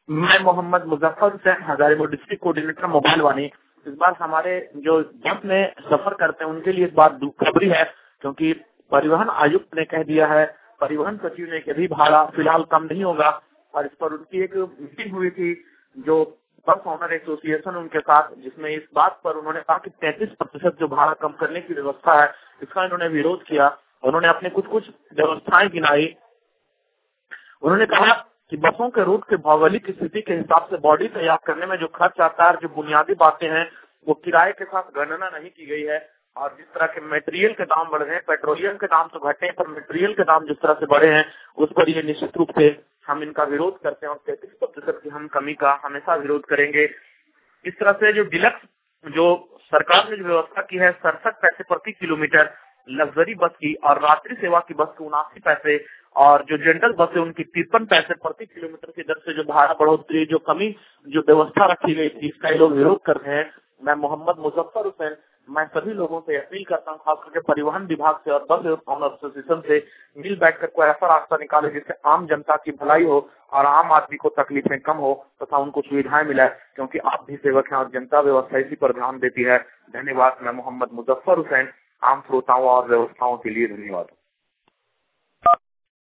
मैं Mohammad Muzaffar Hussain, Hazaribagh district coordinator mobile Vaani. इस बार हमारे जो बस में सफर करते हैं उनके लिए इस बार दुखबरी है, क्योंकि परिवहन आयुक्त ने कह दिया है, परिवहन सचिव ने कि अभी भाड़ा फिलहाल कम नहीं होगा। और इस पर उनकी एक मीटिंग हुई थी जो बस ऑनर एसोसिएशन उनके साथ, जिसमें इस बात पर उन्होंने कहा कि 33% जो भाड़ा कम करने की व्यवस्था है इसका इन्होंने विरोध किया। उन्होंने अपने कुछ कुछ व्यवस्थाएं गिनाई। उन्होंने कहा कि बसों के रूट के भौगोलिक स्थिति के हिसाब से बॉडी तैयार करने में जो खर्च आता है, जो बुनियादी बातें हैं वो किराए के साथ गणना नहीं की गई है। और जिस तरह के मटेरियल के दाम बढ़ रहे हैं, पेट्रोलियम के दाम तो घटे पर मटेरियल के दाम जिस तरह से बढ़े हैं उस पर ये निश्चित रूप से हम इनका विरोध करते हैं और 33% की हम कमी का हमेशा विरोध करेंगे। इस तरह से जो डिलक्स जो सरकार ने जो व्यवस्था की है 67 पैसे प्रति किलोमीटर लग्जरी बस की, और रात्रि सेवा की बस को 79 पैसे, और जो जनरल बस है उनकी 53 पैसे प्रति किलोमीटर की दर से जो भाड़ा बढ़ोतरी, जो कमी, जो व्यवस्था रखी गई थी, इसका लोग विरोध कर रहे हैं। मैं मोहम्मद मुजफ्फर हुसैन, मैं सभी लोगों से अपील करता हूँ, खास करके परिवहन विभाग से और बस ऑनर एसोसिएशन से, मिल बैठकर कोई ऐसा रास्ता निकाले जिससे आम जनता की भलाई हो और आम आदमी को तकलीफें कम हो तथा उनको सुविधाएं मिले, क्योंकि आप भी सेवक हैं और जनता व्यवस्था इसी पर ध्यान देती है। धन्यवाद। मैं मोहम्मद मुजफ्फर हुसैन, आम श्रोताओं और व्यवस्थाओं के लिए धन्यवाद।